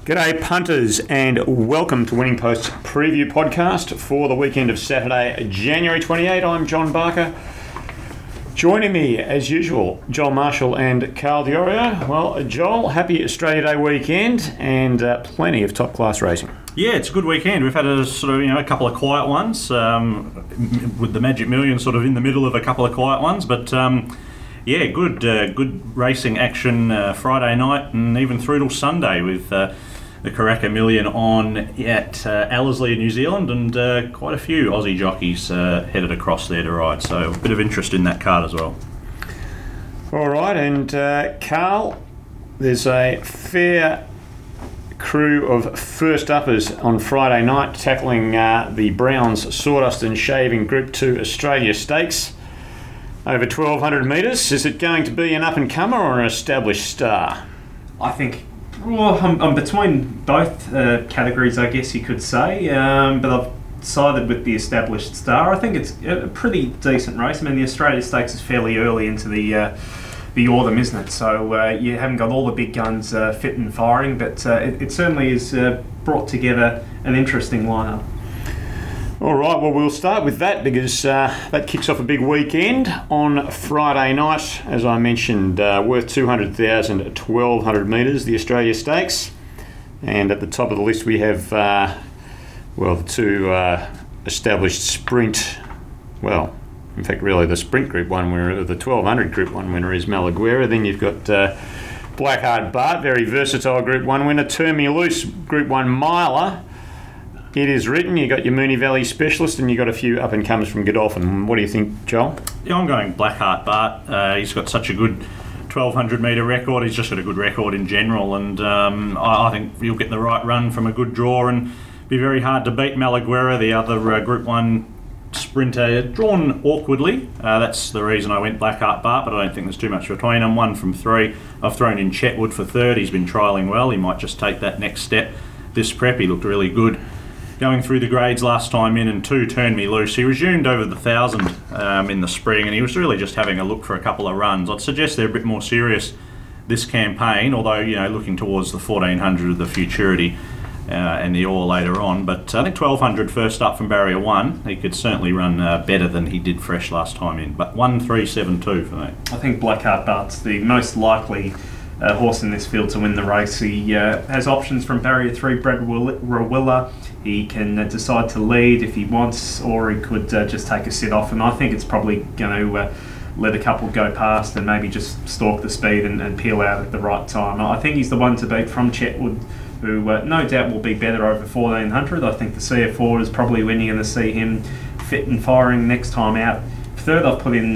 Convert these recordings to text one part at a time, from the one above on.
G'day punters and welcome to Winning Post's preview podcast for the weekend of Saturday, January 28. I'm John Barker. Joining me as usual, Joel Marshall and Carl Diorio. Well, Joel, happy Australia Day weekend and plenty of top class racing. Yeah, it's a good weekend. We've had a couple of quiet ones with the Magic Million sort of in the middle of a couple of quiet ones, but good racing action Friday night and even through till Sunday with the Karaka Million on at Ellerslie in New Zealand, and quite a few Aussie jockeys headed across there to ride, so a bit of interest in that card as well. All right, and Carl, there's a fair crew of first uppers on Friday night tackling the Browns Sawdust and Shaving Group 2 Australia Stakes over 1,200 metres. Is it going to be an up-and-comer or an established star? I think I'm between both categories, I guess you could say, but I've sided with the established star. I think it's a pretty decent race. I mean, the Australia Stakes is fairly early into the autumn, isn't it? So you haven't got all the big guns fit and firing, but it certainly has brought together an interesting lineup. All right, well, we'll start with that because that kicks off a big weekend on Friday night. As I mentioned, worth 200,000 at 1,200 metres, the Australia Stakes. And at the top of the list we have, the two established sprint, in fact, really the sprint Group 1 winner, the 1,200 Group 1 winner is Malaguera. Then you've got Blackheart Bart, very versatile Group 1 winner. Turn Me Loose, Group 1 miler. It is written. You got your Moonee Valley Specialist, and you got a few up and comers from Godolphin. What do you think, Joel? Yeah, I'm going Blackheart Bart. He's got such a good 1,200 metre record. He's just got a good record in general, and I think you'll get the right run from a good draw and be very hard to beat. Malaguera, the other Group 1 sprinter, drawn awkwardly. That's the reason I went Blackheart Bart, but I don't think there's too much between them. 1 from 3. I've thrown in Chetwood for third. He's been trialling well. He might just take that next step. This prep, he looked really good going through the grades last time in, and 2 Turn Me Loose. He resumed over the 1,000 in the spring, and he was really just having a look for a couple of runs. I'd suggest they're a bit more serious this campaign, although, looking towards the 1,400 of the Futurity and the Ore later on. But I think 1,200 first up from Barrier 1, he could certainly run better than he did fresh last time in. But 1-3-7-2 for me. I think Blackheart Bart's the most likely horse in this field to win the race. He has options from Barrier 3, Brad Rawilla. He can decide to lead if he wants, or he could just take a sit off, and I think it's probably going to let a couple go past and maybe just stalk the speed and peel out at the right time. I think he's the one to beat from Chetwood, who no doubt will be better over 1,400. I think the CF4 is probably when you're going to see him fit and firing next time out. Third, I've put in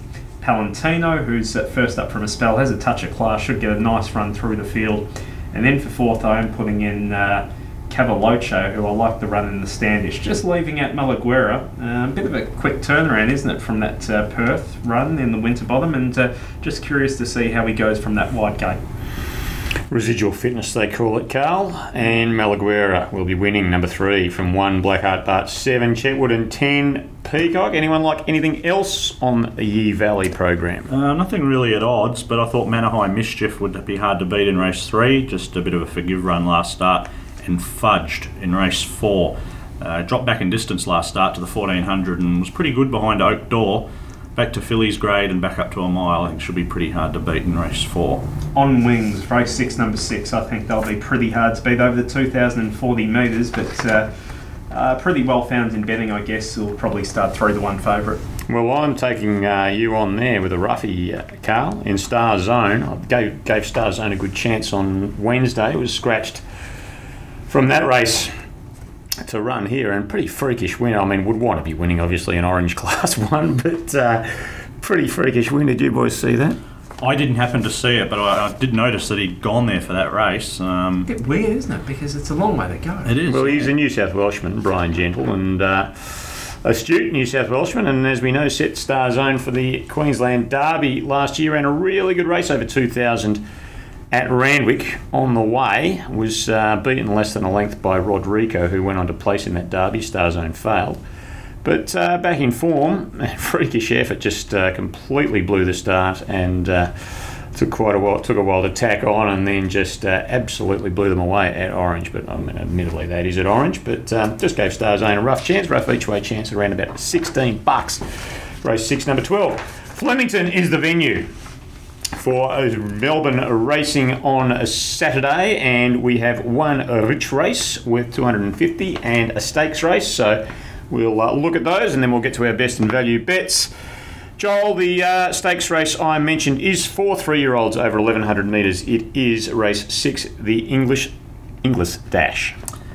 Palantino, who's first up from a spell, has a touch of class, should get a nice run through the field. And then for fourth, I'm putting in Cavalocho, who I like the run in the Standish. Just leaving out Malaguera, a bit of a quick turnaround, isn't it, from that Perth run in the Winterbottom, and just curious to see how he goes from that wide gate. Residual fitness, they call it, Carl. And Malaguera will be winning number 3 from 1 Blackheart Bart, 7 Chetwood and 10 Peacock. Anyone like anything else on the Yea Valley program? Nothing really at odds, but I thought Manahai Mischief would be hard to beat in race 3. Just a bit of a forgive run last start, and fudged in race 4. Dropped back in distance last start to the 1,400 and was pretty good behind Oak Door. Back to Phillies grade and back up to a mile. I think should be pretty hard to beat in race 4. On Wings, race 6, number 6. I think they'll be pretty hard to beat over the 2,040 metres, but pretty well found in betting, I guess. Will probably start 3-1 favourite. Well, I'm taking you on there with a roughie, Carl, in Star Zone. I gave Star Zone a good chance on Wednesday. It was scratched from that race to run here, and pretty freakish win. I mean, would want to be winning, obviously, an Orange Class 1, but pretty freakish win. Did you boys see that? I didn't happen to see it, but I did notice that he'd gone there for that race. A bit weird, isn't it? Because it's a long way to go. It is. Well, he's a New South Welshman, Brian Gentle, and astute New South Welshman, and as we know, set Star Zone for the Queensland Derby last year, and a really good race over 2,000 at Randwick on the way. Was beaten less than a length by Rodrigo, who went on to place in that Derby. Star Zone failed. But back in form, freakish effort, just completely blew the start, and to took a while to tack on, and then just absolutely blew them away at Orange. But admittedly, that is at Orange. But just gave Starzone a rough each way chance, around about $16. Race 6, number 12. Flemington is the venue for Melbourne racing on a Saturday, and we have one rich race worth $250 and a stakes race. So we'll look at those, and then we'll get to our best and value bets. Joel, the stakes race I mentioned is for 3-year-olds over 1,100 metres. It is race 6, the English Dash.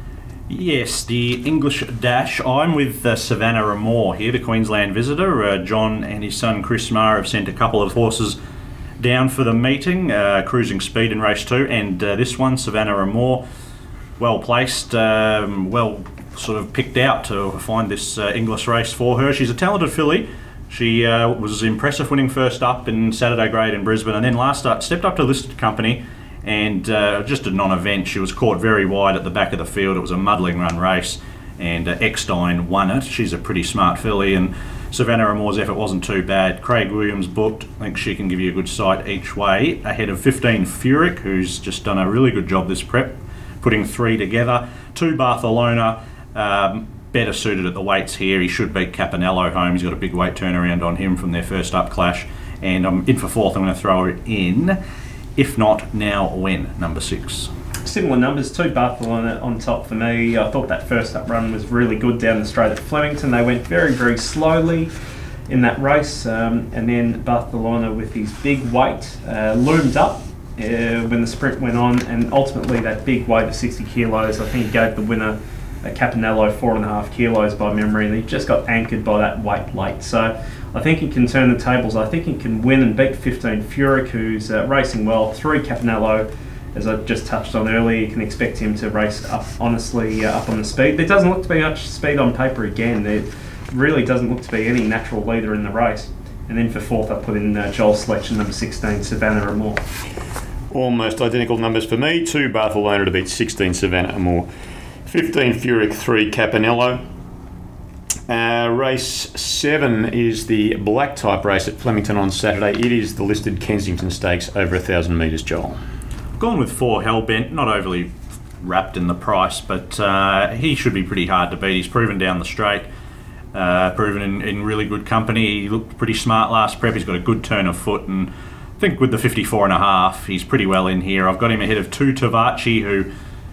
Yes, the English Dash. I'm with Savannah Ramore here, the Queensland visitor. John and his son Chris Marr have sent a couple of horses down for the meeting, Cruising Speed in race 2, and this one, Savannah Ramore, well placed, well sort of picked out to find this English race for her. She's a talented filly. She was impressive winning first up in Saturday Grade in Brisbane, and then last start stepped up to listed company, and just a non-event. She was caught very wide at the back of the field. It was a muddling run race, and Eckstein won it. She's a pretty smart filly, and Savannah Ramore's effort wasn't too bad. Craig Williams booked. I think she can give you a good sight each way, ahead of 15 Furyk, who's just done a really good job this prep, putting 3 together. 2 Barcelona, better suited at the weights here. He should beat Capanello home. He's got a big weight turnaround on him from their first up clash. And I'm in for 4th. I'm going to throw it in. If not, now when? Number 6. Similar numbers, 2 Barcelona on top for me. I thought that first up run was really good down the straight at Flemington. They went very, very slowly in that race, and then Barcelona with his big weight loomed up when the sprint went on, and ultimately that big weight of 60 kilos, I think he gave the winner Capanello 4.5 kilos by memory, and he just got anchored by that weight late. So I think he can turn the tables. I think he can win and beat 15 Furyk, who's racing well. 3 Capanello, as I just touched on earlier, you can expect him to race up, honestly, up on the speed. There doesn't look to be much speed on paper again. There really doesn't look to be any natural leader in the race. And then for 4th, I put in Joel's selection, number 16, Savannah Ramore. Almost identical numbers for me. 2 Barcelona to beat 16 Savannah Ramore. 15 Furyk, 3 Capanello. Race 7 is the black type race at Flemington on Saturday. It is the listed Kensington Stakes over 1,000 metres, Joel. Gone with 4 Hellbent, not overly wrapped in the price, but he should be pretty hard to beat. He's proven down the straight, proven in really good company. He looked pretty smart last prep. He's got a good turn of foot, and I think with the 54.5, he's pretty well in here. I've got him ahead of 2 Tavachi, who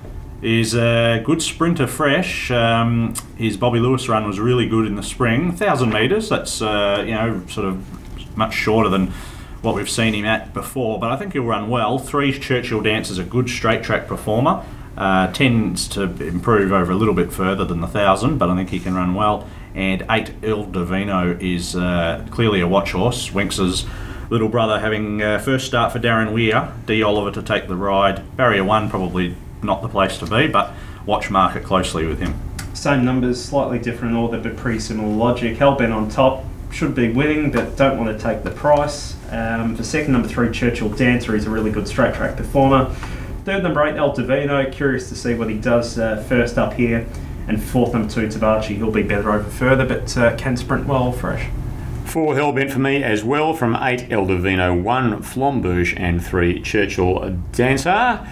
is a good sprinter fresh. His Bobby Lewis run was really good in the spring. 1,000 metres, that's sort of much shorter than what we've seen him at before, but I think he'll run well. 3 Churchill Dance is a good straight track performer. Tends to improve over a little bit further than the 1,000, but I think he can run well. And 8 Il Divino is clearly a watch horse. Winx's little brother having first start for Darren Weir. D. Oliver to take the ride. Barrier 1 probably not the place to be, but watch market closely with him. Same numbers, slightly different order, but pretty similar logic. Hellbent on top, should be winning, but don't want to take the price. For second, number 3, Churchill Dancer, he's a really good straight track performer. Third, number 8, El Divino, curious to see what he does first up here. And 4th, number 2, Tavachi, he'll be better over further, but can sprint well fresh. 4 Hellbent for me as well, from 8 El Divino, 1 Flamberge and 3 Churchill Dancer.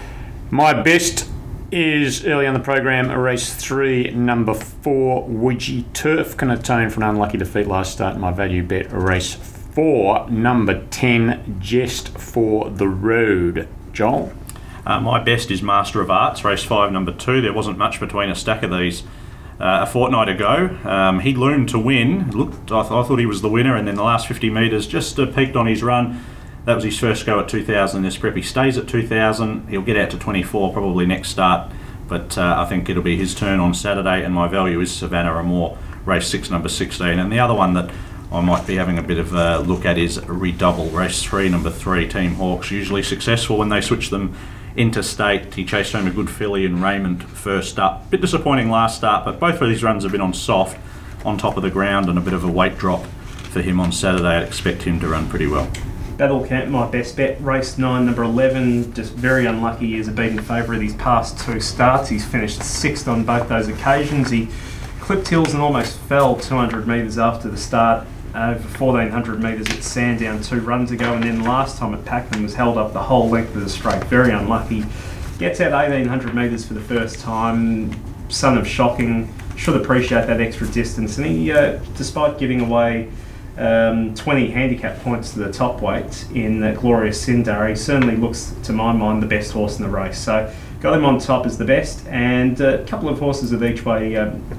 My best is early on the program, race 3, number 4, Ouija Turf, can atone for an unlucky defeat last start. My value bet, race 4, number 10, Jest for the Road. Joel? My best is Master of Arts, race 5, number 2. There wasn't much between a stack of these a fortnight ago. He loomed to win. I thought he was the winner, and then the last 50 metres just peaked on his run. That was his first go at 2,000 in this prep. He stays at 2,000. He'll get out to 24 probably next start, but I think it'll be his turn on Saturday, and my value is Savannah Ramore, race 6, number 16. And the other one that I might be having a bit of a look at is Redouble, race 3, number 3, Team Hawks. Usually successful when they switch them interstate. He chased home a good filly in Raymond first up. Bit disappointing last start, but both of these runs have been on soft, on top of the ground, and a bit of a weight drop for him on Saturday. I'd expect him to run pretty well. Battle Camp, my best bet, race 9, number 11, just very unlucky. He is a beaten favourite of these past 2 starts. He's finished 6th on both those occasions. He clipped hills and almost fell 200 metres after the start. over 1,400 metres at Sandown 2 runs ago, and then last time at Pakenham was held up the whole length of the straight. Very unlucky. Gets out 1,800 metres for the first time. Son of Shocking. Should appreciate that extra distance. And he, despite giving away 20 handicap points to the top weight in Glorious Sindar, he certainly looks, to my mind, the best horse in the race. So got him on top as the best, and a couple of horses of each way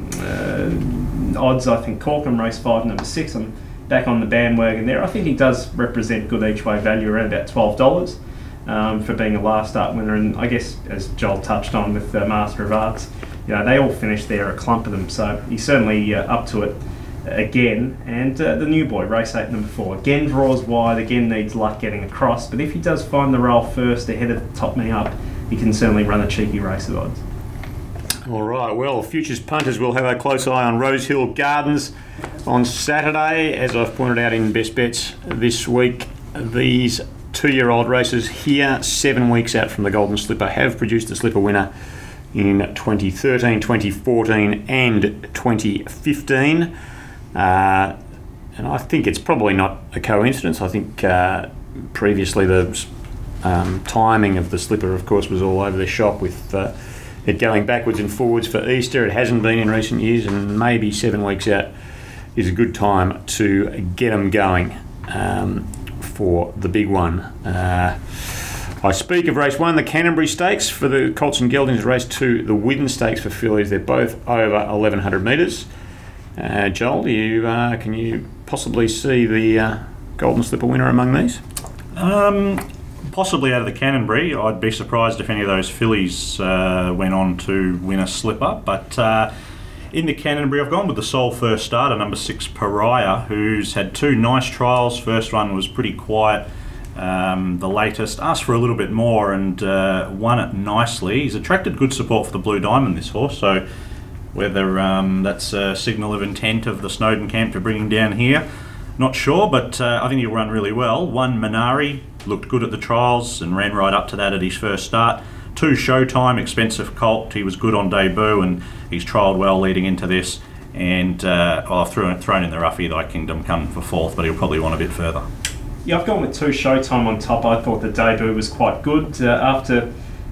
odds. I think Corkham race 5, number 6. I'm back on the bandwagon there. I think he does represent good each way value, around about $12 for being a last start winner. And I guess, as Joel touched on with Master of Arts, they all finished there, a clump of them. So he's certainly up to it again. And the new boy, race 8, number 4, again draws wide, again needs luck getting across. But if he does find the rail first ahead of the Top Me Up, he can certainly run a cheeky race of odds. All right, well, futures punters will have a close eye on Rosehill Gardens on Saturday. As I've pointed out in Best Bets this week, these 2-year-old races here, 7 weeks out from the Golden Slipper, have produced a Slipper winner in 2013, 2014 and 2015. And I think it's probably not a coincidence. I think previously the timing of the Slipper, of course, was all over the shop with it going backwards and forwards for Easter. It hasn't been in recent years, and maybe 7 weeks out is a good time to get them going for the big one. I speak of race 1, the Canterbury Stakes for the Colts and Geldings, race 2, the Widden Stakes for fillies. They're both over 1,100 metres. Joel, can you possibly see the Golden Slipper winner among these? Possibly out of the Canterbury. I'd be surprised if any of those fillies went on to win a slipper. But in the Canterbury, I've gone with the sole first starter, number 6, Pariah, who's had 2 nice trials. First one was pretty quiet. The latest asked for a little bit more and won it nicely. He's attracted good support for the Blue Diamond, this horse. So whether that's a signal of intent of the Snowden camp to bring him down here, not sure, but I think he'll run really well. 1, Minari, looked good at the trials and ran right up to that at his first start. 2, Showtime, expensive colt. He was good on debut and he's trialled well leading into this. And I've thrown in the roughie Thy Kingdom Come for 4th, but he'll probably want a bit further. Yeah, I've gone with 2, Showtime on top. I thought the debut was quite good. After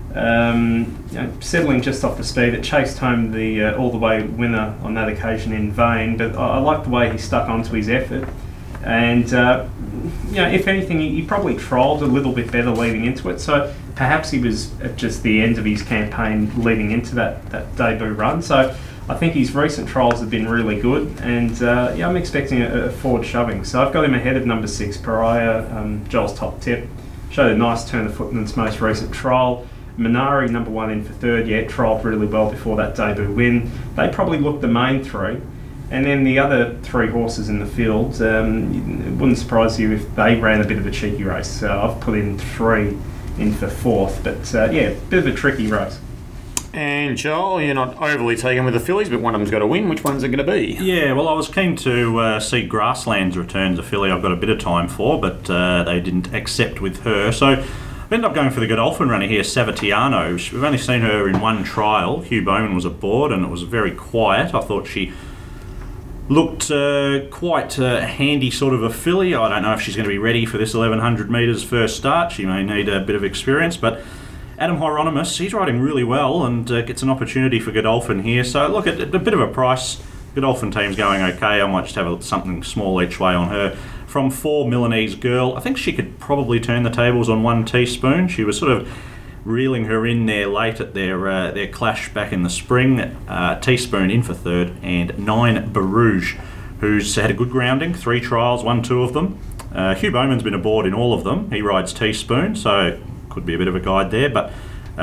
settling just off the speed, it chased home the all-the-way winner on that occasion in vain. But I like the way he stuck onto his effort. And, if anything, he probably trialled a little bit better leading into it. So perhaps he was at just the end of his campaign leading into that debut run. So I think his recent trials have been really good. And, I'm expecting a forward shoving. So I've got him ahead of number 6, Pariah, Joel's top tip. Showed a nice turn of foot in its most recent trial. Minari, number 1 in for 3rd, trialled really well before that debut win. They probably looked the main 3. And then the other 3 horses in the field, it wouldn't surprise you if they ran a bit of a cheeky race. So I've put in 3 in for 4th, but bit of a tricky race. And Joel, you're not overly taken with the fillies, but one of them's got to win. Which one's it going to be? Yeah, well, I was keen to see Grasslands return as a filly I've got a bit of time for, but they didn't accept with her. So I ended up going for the Godolphin runner here, Savatiano. We've only seen her in 1 trial. Hugh Bowman was aboard and it was very quiet. I thought she looked quite handy sort of a filly. I don't know if she's going to be ready for this 1,100 metres first start. She may need a bit of experience, but Adam Hieronymus, he's riding really well and gets an opportunity for Godolphin here. So look, at a bit of a price. Godolphin team's going okay. I might just have something small each way on her. From 4, Milanese Girl. I think she could probably turn the tables on 1, Teaspoon. She was sort of reeling her in there late at their clash back in the spring. Teaspoon in for 3rd, and 9, Barouge, who's had a good grounding, 3 trials, won 2 of them. Hugh Bowman's been aboard in all of them. He rides Teaspoon, so could be a bit of a guide there, but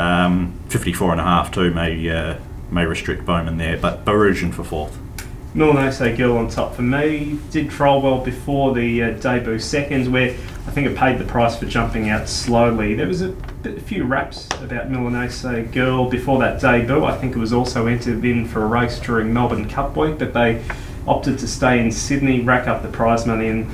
54.5 too may restrict Bowman there, but Barouge in for 4th. Milanese Girl on top for me. Did trial well before the debut seconds, where I think it paid the price for jumping out slowly. There was a few raps about Milanese Girl before that debut. I think it was also entered in for a race during Melbourne Cup week, but they opted to stay in Sydney, rack up the prize money, and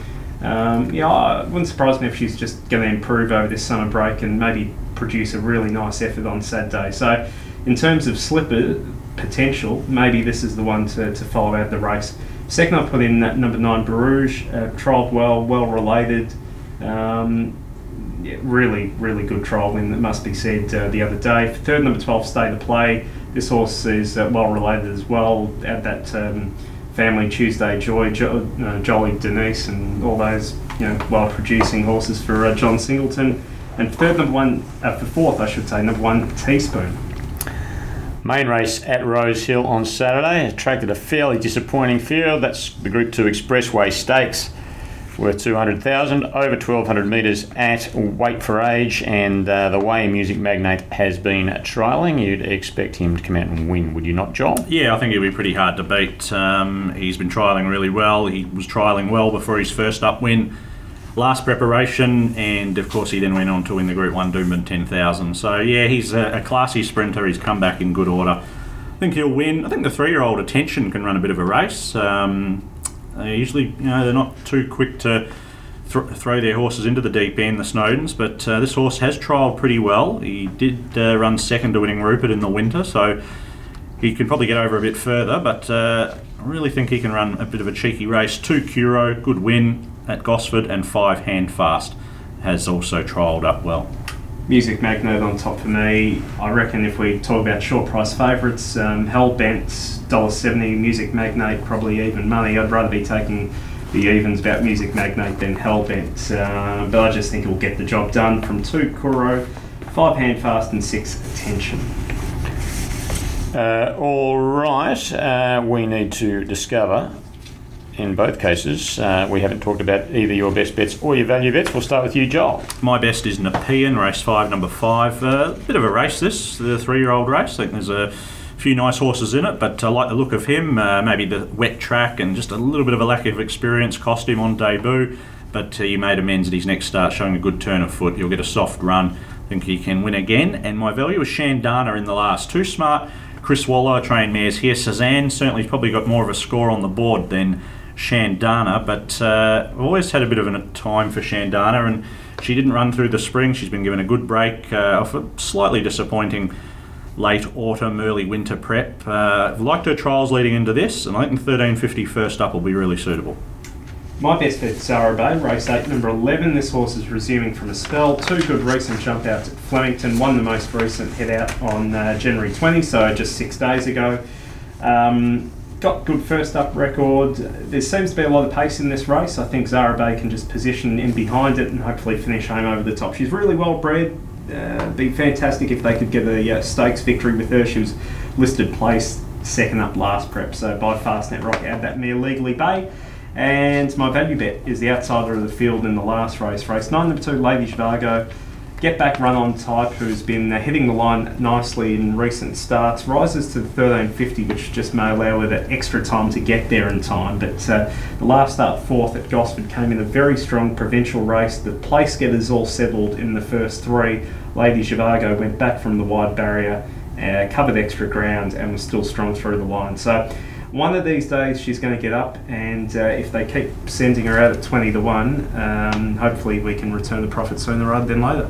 it wouldn't surprise me if she's just going to improve over this summer break and maybe produce a really nice effort on Saturday. So in terms of slipper potential, maybe this is the one to follow out the race. Second, I put in number 9 Barouge, trialled well related. Really, really good trial win, that must be said, the other day. For third, number 12 State of Play. This horse is well related as well. Add that family Tuesday Joy, Jolly Denise, and all those well producing horses for John Singleton. And third, for fourth, I should say, number 1 Teaspoon. Main race at Rose Hill on Saturday attracted a fairly disappointing field. That's the Group 2 Expressway Stakes, worth 200,000, over 1,200 metres at Weight for Age, and the way Music Magnate has been trialling, you'd expect him to come out and win, would you not, Joel? Yeah, I think he'll be pretty hard to beat. He's been trialling really well. He was trialling well before his first up win last preparation, and of course he then went on to win the Group 1 Doomben 10,000. So yeah, he's a classy sprinter. He's come back in good order. I think he'll win. I think the 3-year-old Attention can run a bit of a race. Usually, they're not too quick to throw their horses into the deep end, the Snowdens, but this horse has trialled pretty well. He did run second to Winning Rupert in the winter, so he could probably get over a bit further, but I really think he can run a bit of a cheeky race. 2 Curo, good win at Gosford, and 5 Handfast has also trialled up well. Music Magnate on top for me. I reckon if we talk about short price favourites, Hellbent, $1.70, Music Magnate, probably even money. I'd rather be taking the evens about Music Magnate than Hellbent, but I just think he'll get the job done from 2 Kuro, 5 Handfast and 6 Attention. All right, we need to discover, in both cases, we haven't talked about either your best bets or your value bets. We'll start with you, Joel. My best is Nepean, race 5, number 5. Bit of a race this, the 3-year-old race. I think there's a few nice horses in it, but I like the look of him. Maybe the wet track and just a little bit of a lack of experience cost him on debut, but he made amends at his next start, showing a good turn of foot. He'll get a soft run. I think he can win again. And my value is Shandana in the last. 2 smart Chris Waller trained mares here. Cezanne certainly probably got more of a score on the board than Shandana, but I've always had a bit of a time for Shandana, and she didn't run through the spring. She's been given a good break off a slightly disappointing late autumn, early winter prep. I've liked her trials leading into this, and I think the 1350 first up will be really suitable. My best bet, Zara Bay, race 8, number 11. This horse is resuming from a spell. 2 good recent jump outs at Flemington. Won the most recent head out on January 20, so just 6 days ago. Got good first up record. There seems to be a lot of pace in this race. I think Zara Bay can just position in behind it and hopefully finish home over the top. She's really well bred. Be fantastic if they could get a stakes victory with her. She was listed place second up last prep, so by Fastnet Rock add that mare Legally Bay. And my value bet is the outsider of the field in the last race, race 9, number 2 Lady Zhivago. Get back run on type, who's been hitting the line nicely in recent starts, rises to the 1350, which just may allow her that extra time to get there in time. But the last start, 4th at Gosford, came in a very strong provincial race. The place getters all settled in the first 3. Lady Zhivago went back from the wide barrier, covered extra ground, and was still strong through the line. So one of these days she's going to get up, and if they keep sending her out at 20 to 1, hopefully we can return the profit sooner rather than later.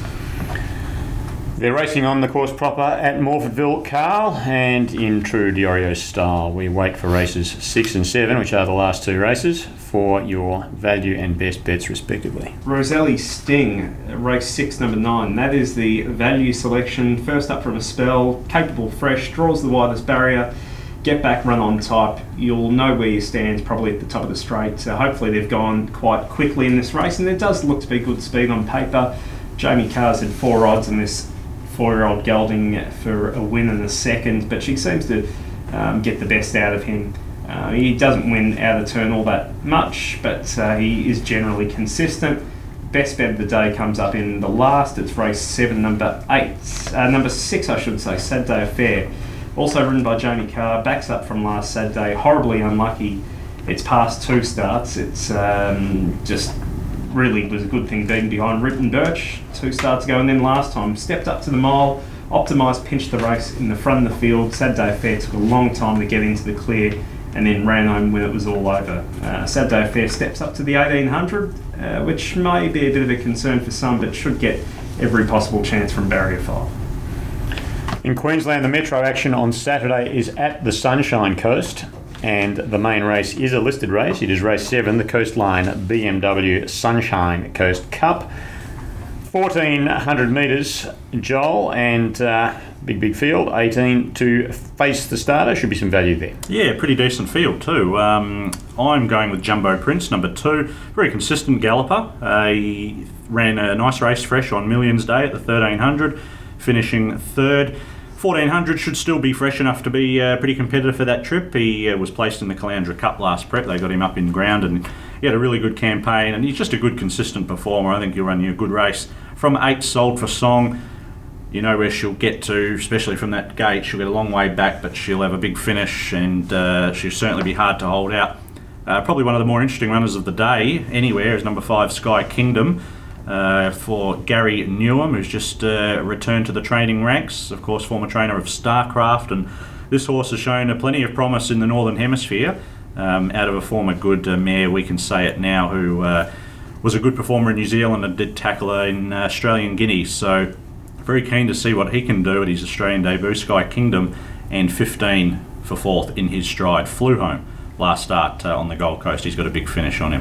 They're racing on the course proper at Morfordville, Carl, and in true Diorio style, we wait for races 6 and 7, which are the last 2 races, for your value and best bets respectively. Roselli Sting, race 6, number 9. That is the value selection. First up from a spell, capable, fresh, draws the widest barrier. Get back, run on type. You'll know where you stand probably at the top of the straight. So hopefully they've gone quite quickly in this race, and there does look to be good speed on paper. Jamie Carr's had 4 odds in this 4-year-old gelding for a win in the second, but she seems to get the best out of him. He doesn't win out of turn all that much, but he is generally consistent. Best bet of the day comes up in the last. It's race 7, number 6, I should say, Saturday Affair. Also ridden by Jamie Carr, backs up from last Saturday, horribly unlucky. It's past 2 starts. It's just really was a good thing being behind Ritten Birch 2 starts ago, and then last time stepped up to the mile, optimised, pinched the race in the front of the field. Saturday Affair took a long time to get into the clear and then ran home when it was all over. Saturday Affair steps up to the 1800, which may be a bit of a concern for some, but should get every possible chance from barrier 5. In Queensland, the Metro action on Saturday is at the Sunshine Coast. and the main race is a listed race. It is race 7, the Coastline BMW Sunshine Coast Cup. 1,400 metres, Joel, and big field, 18 to face the starter. Should be some value there. Yeah, pretty decent field too. I'm going with Jumbo Prince, number 2. Very consistent galloper. He ran a nice race fresh on Millions Day at the 1,300, finishing 3rd. 1,400 should still be fresh enough to be pretty competitive for that trip. He was placed in the Caloundra Cup last prep. They got him up in ground and he had a really good campaign, and he's just a good consistent performer. I think he'll run you a good race. From 8 sold for Song, you know where she'll get to, especially from that gate. She'll get a long way back, but she'll have a big finish, and she'll certainly be hard to hold out. Probably one of the more interesting runners of the day anywhere is number 5 Sky Kingdom for Gary Newham, who's just returned to the training ranks. Of course, former trainer of Starcraft, and this horse has shown plenty of promise in the Northern Hemisphere. Out of a former good mare, We Can Say It Now, who was a good performer in New Zealand and did tackle her in Australian Guinea. So very keen to see what he can do at his Australian debut. Sky Kingdom, and 15 for 4th in his stride. Flew home last start on the Gold Coast. He's got a big finish on him.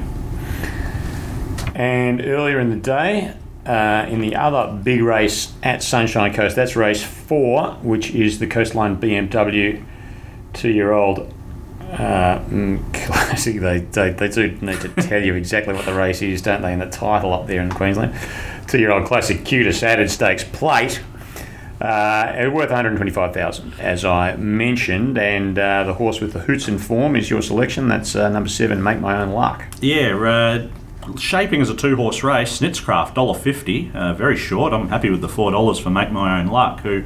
And earlier in the day, in the other big race at Sunshine Coast, that's race 4, which is the Coastline BMW 2-year-old classic. They do need to tell you exactly what the race is, don't they, in the title up there in Queensland. 2-year-old classic Cutest Added Stakes plate. Worth 125,000, as I mentioned, and the horse with the hoots in form is your selection. That's number 7, Make My Own Luck. Yeah, shaping as a 2-horse race. Snitzcraft, $1.50, very short. I'm happy with the $4 for Make My Own Luck, who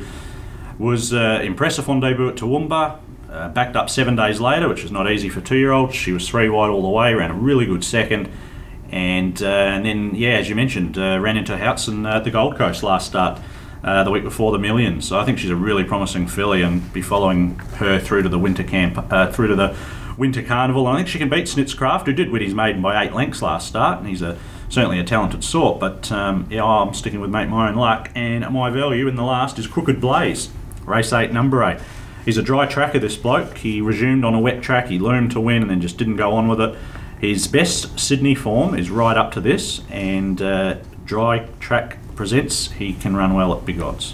was impressive on debut at Toowoomba. Backed up 7 days later, which was not easy for 2-year-olds. She was 3 wide all the way, ran a really good second, and then, yeah, as you mentioned, ran into Houghton at the Gold Coast last start the week before the Millions. So I think she's a really promising filly, and be following her through to the winter through to the Winter Carnival. And I think she can beat Snitzcraft, who did win his maiden by 8 lengths last start, and he's certainly a talented sort. But yeah, I'm sticking with Make My Own Luck, and my value in the last is Crooked Blaze, race 8, number 8. He's a dry tracker, this bloke. He resumed on a wet track. He loomed to win and then just didn't go on with it. His best Sydney form is right up to this, and dry track presents he can run well at big odds.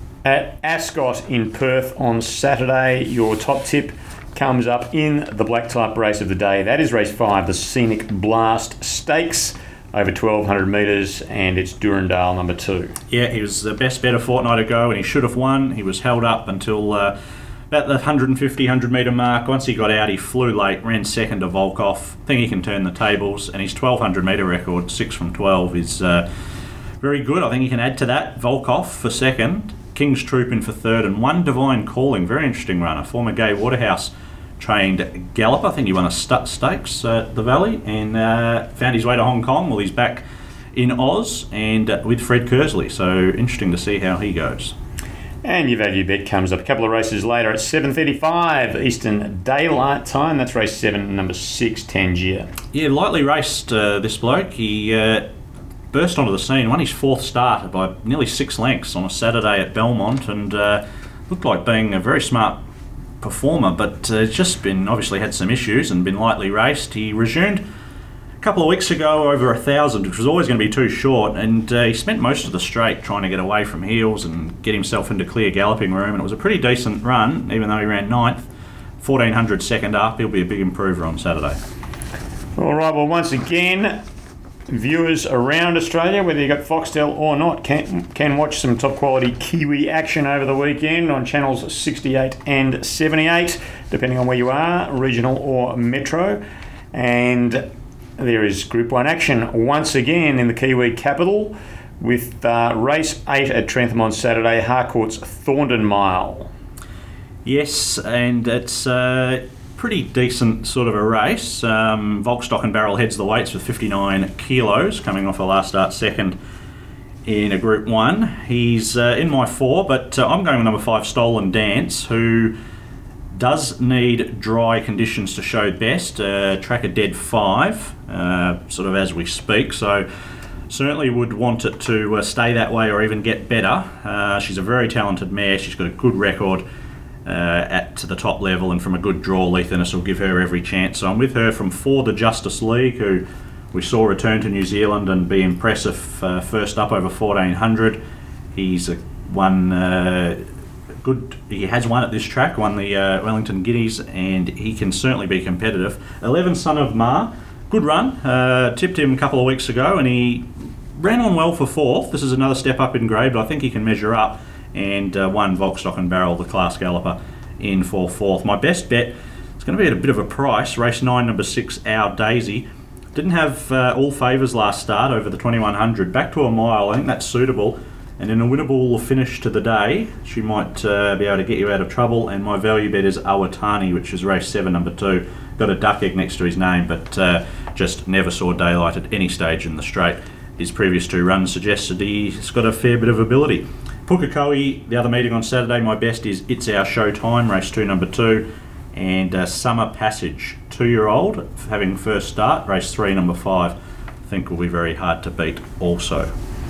At Ascot in Perth on Saturday, your top tip comes up in the black type race of the day. That is race 5, the Scenic Blast Stakes, over 1,200 metres, and it's Durandale, number 2. Yeah, he was the best bet a fortnight ago, and he should have won. He was held up until about the 100 metre mark. Once he got out, he flew late, ran second to Volkov. I think he can turn the tables, and his 1,200 metre record, 6 from 12, is very good. I think he can add to that. Volkov for second, King's Troop in for third, and One Divine Calling, very interesting runner, former Gay Waterhouse trained galloper. I think he won a stakes at the Valley, and found his way to Hong Kong. Well, he's back in Oz and with Fred Kersley, so interesting to see how he goes. And your value bet comes up a couple of races later at 7:35 Eastern Daylight Time. That's race 7, number 6, Tangier. Yeah, lightly raced this bloke. He burst onto the scene, won his 4th start by nearly 6 lengths on a Saturday at Belmont, and looked like being a very smart performer, but just been obviously had some issues and been lightly raced. He resumed a couple of weeks ago over 1,000, which was always going to be too short, and he spent most of the straight trying to get away from heels and get himself into clear galloping room, and it was a pretty decent run, even though he ran 9th. 1,400 second up. He'll be a big improver on Saturday. All right, well, once again, viewers around Australia, whether you got Foxtel or not, can watch some top quality Kiwi action over the weekend on channels 68 and 78, depending on where you are, regional or metro. And there is Group 1 action once again in the Kiwi capital with race 8 at Trentham on Saturday, Harcourt's Thorndon Mile. Yes, and it's pretty decent sort of a race. Volkstock and Barrel heads the weights with 59 kilos, coming off a last start second in a Group 1. He's in my 4, but I'm going with number 5, Stolen Dance, who does need dry conditions to show best. Track a dead 5, sort of as we speak, so certainly would want it to stay that way or even get better. She's a very talented mare. She's got a good record, to the top level, and from a good draw, Leith Innes will give her every chance. So I'm with her from 4, the Justice League, who we saw return to New Zealand and be impressive first up over 1400. He's he has won at this track, won the Wellington Guineas, and he can certainly be competitive. 11, Son of Ma, good run. Tipped him a couple of weeks ago, and he ran on well for 4th. This is another step up in grade, but I think he can measure up. And won Volkstock and Barrel, the class galloper, in for 4th. My best bet is going to be at a bit of a price. Race 9, number 6, Our Daisy. Didn't have all favours last start over the 2100. Back to a mile, I think that's suitable. And in a winnable finish to the day, she might be able to get you out of trouble. And my value bet is Awatani, which is race 7, number 2. Got a duck egg next to his name, but just never saw daylight at any stage in the straight. His previous 2 runs suggested he's got a fair bit of ability. Pukekohe, the other meeting on Saturday, my best is It's Our Showtime, race 2, number 2. And Summer Passage, 2-year-old, having first start, race 3, number 5. I think will be very hard to beat also.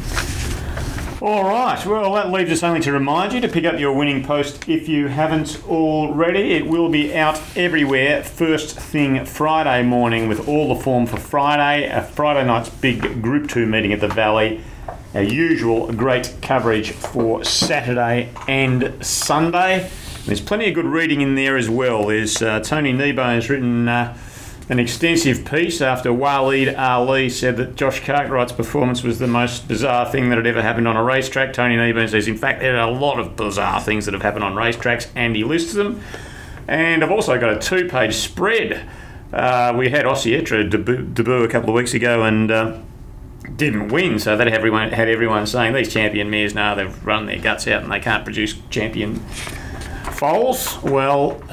All right, well, that leaves us only to remind you to pick up your winning post if you haven't already. It will be out everywhere first thing Friday morning with all the form for Friday, Friday night's big Group 2 meeting at the Valley. Our usual great coverage for Saturday and Sunday. There's plenty of good reading in there as well. There's Tony Kneebone has written an extensive piece after Waleed Ali said that Josh Cartwright's performance was the most bizarre thing that had ever happened on a racetrack. Tony Kneebone says, in fact, there are a lot of bizarre things that have happened on racetracks, and he lists them. And I've also got a 2-page spread. We had Osietra debut a couple of weeks ago and didn't win, so that had everyone saying these champion mares now they've run their guts out and they can't produce champion foals. Well,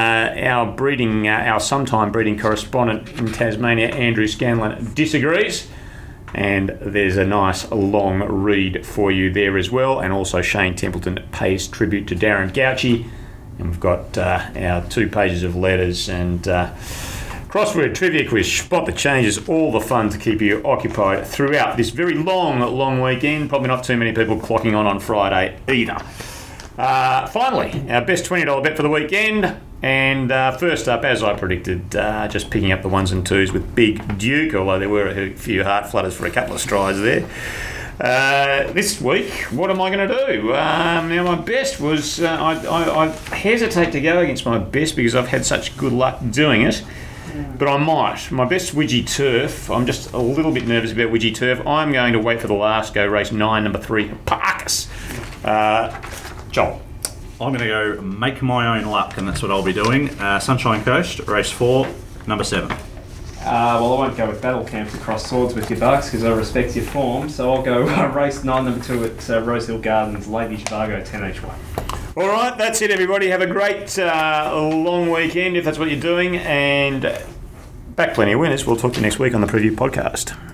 our sometime breeding correspondent in Tasmania, Andrew Scanlon, disagrees, and there's a nice long read for you there as well. And also Shane Templeton pays tribute to Darren Gauci, and we've got our 2 pages of letters and crossword trivia quiz, spot the changes, all the fun to keep you occupied throughout this very long weekend. Probably not too many people clocking on Friday either. Finally, our best $20 bet for the weekend. And first up, as I predicted, just picking up the 1s and 2s with Big Duke, although there were a few heart flutters for a couple of strides there. This week, what am I going to do? Now, my best was... I hesitate to go against my best because I've had such good luck doing it. But I might. My best Widgie Turf. I'm just a little bit nervous about Widgie Turf. I'm going to wait for the last go, race 9, number 3, Parkus. Joel. I'm going to go make my own luck, and that's what I'll be doing. Sunshine Coast, race 4, number 7. Well, I won't go with Battle Camp to cross swords with your bucks because I respect your form. So I'll go race 9, number 2 at Rosehill Gardens, Lady Zhivago, 10H1. All right, that's it, everybody. Have a great long weekend if that's what you're doing, and back plenty of winners. We'll talk to you next week on the Preview Podcast.